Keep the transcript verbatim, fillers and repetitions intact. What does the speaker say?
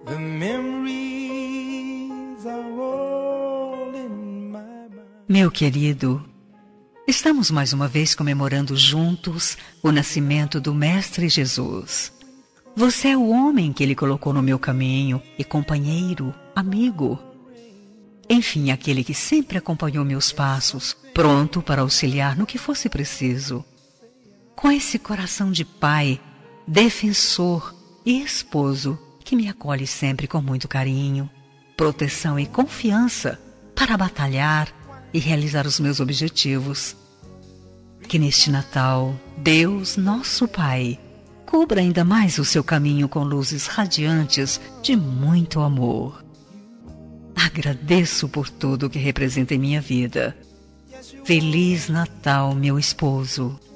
The memories are all in my mind. Meu querido, estamos mais uma vez comemorando juntos o nascimento do Mestre Jesus. Você é o homem que Ele colocou no meu caminho e companheiro, amigo. Enfim, aquele que sempre acompanhou meus passos, pronto para auxiliar no que fosse preciso. Com esse coração de pai, defensor e esposo que me acolhe sempre com muito carinho, proteção e confiança para batalhar e realizar os meus objetivos. Que neste Natal, Deus, nosso Pai, cubra ainda mais o seu caminho com luzes radiantes de muito amor. Agradeço por tudo que representa em minha vida. Feliz Natal, meu esposo.